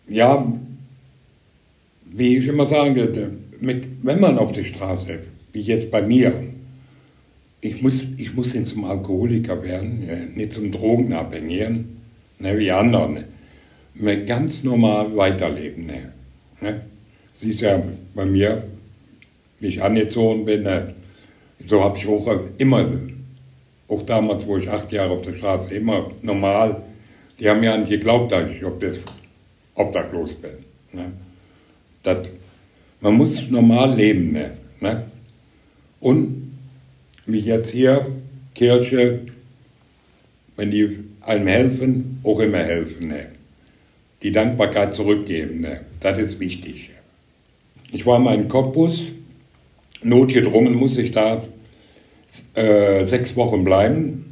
Ja, wie ich immer sage, wenn man auf die Straße, wie jetzt bei mir, ich muss nicht zum Alkoholiker werden, nicht zum Drogenabhängigen, ne, wie andere, ne, ganz normal weiterleben. Ne. Siehst ja bei mir, wie ich angezogen bin, ne, so habe ich auch immer, auch damals, wo ich 8 Jahre auf der Straße, immer normal, die haben ja nicht geglaubt, dass ich obdachlos bin. Ne. Man muss normal leben. Ne. Und wie jetzt hier, Kirche, wenn die einem helfen, auch immer helfen. Ne. Die Dankbarkeit zurückgeben, ne. Das ist wichtig. Ich war mal in Cottbus, notgedrungen muss ich da 6 Wochen bleiben.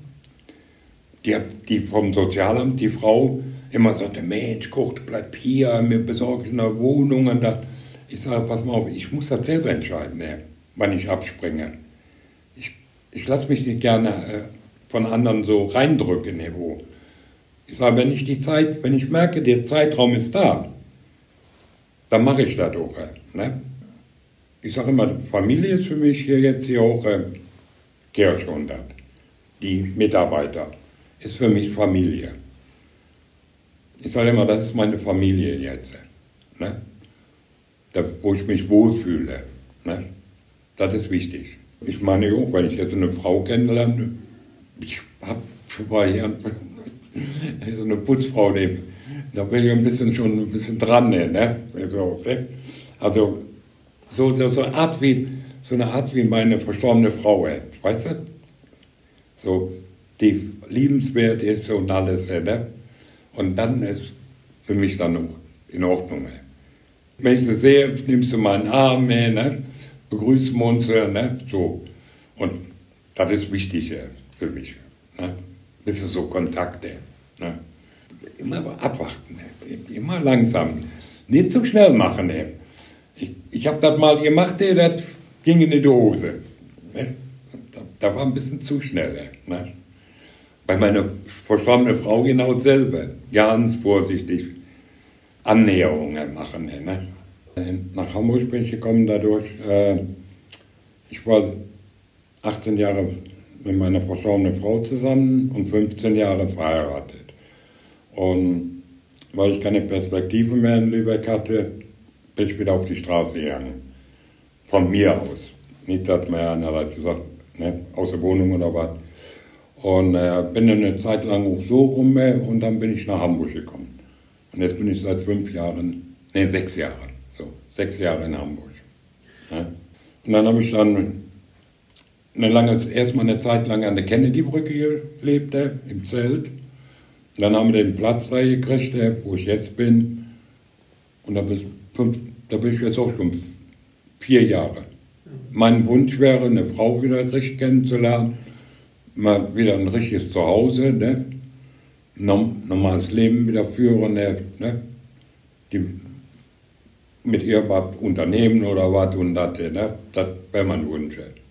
Die vom Sozialamt, die Frau, immer sagte, Mensch, Kurt, bleib hier, wir besorgen eine Wohnung. Und da. Ich sage, pass mal auf, ich muss das selber entscheiden, ne, wann ich abspringe. Ich lasse mich nicht gerne von anderen so reindrücken. Ne, wo. Ich sage, wenn ich merke, der Zeitraum ist da, dann mache ich das auch. Ne? Ich sage immer, Familie ist für mich hier auch Kirche und das. Die Mitarbeiter ist für mich Familie. Ich sage immer, das ist meine Familie jetzt. Ne? Da, wo ich mich wohlfühle. Ne? Das ist wichtig. Ich meine auch, wenn ich jetzt eine Frau kennenlerne, ich habe schon mal hier so eine Putzfrau, da bin ich schon ein bisschen dran. Ne? Also so eine Art wie meine verstorbene Frau, weißt du? So, die liebenswert ist und alles. Ne? Und dann ist für mich dann noch in Ordnung. Wenn ich sie sehe, nimmst du meinen Arm, ne? Begrüßen wir uns, ne? So. Und das ist wichtig für mich. Ne? Bisschen so Kontakte. Ne? Immer abwarten, ne? Immer langsam. Nicht zu schnell machen. Ne? Ich habe das mal gemacht, das ging in die Hose. Ne? Da war ein bisschen zu schnell. Ne? Bei meiner verstorbenen Frau genau dasselbe. Ganz vorsichtig Annäherungen machen. Ne? Nach Hamburg bin ich gekommen dadurch. Ich war 18 Jahre mit meiner verstorbenen Frau zusammen und 15 Jahre verheiratet. Und weil ich keine Perspektive mehr in Lübeck hatte, bin ich wieder auf die Straße gegangen. Von mir aus. Nicht, dass mir einer hat gesagt, ne, aus der Wohnung oder was. Und bin dann eine Zeit lang auch so rum und dann bin ich nach Hamburg gekommen. Und jetzt bin ich seit 6 Jahre. So, 6 Jahre in Hamburg. Ja. Und dann habe ich dann erstmal eine Zeit lang an der Kennedy-Brücke gelebt, im Zelt. Und dann haben wir den Platz da gekriegt, wo ich jetzt bin. Und da bin ich jetzt auch schon 4 Jahre. Mein Wunsch wäre, eine Frau wieder richtig kennenzulernen, mal wieder ein richtiges Zuhause, ne? Normales Leben wieder führen, ne? Mit ihr was unternehmen oder was und das, ne? Das wäre mein Wunsch.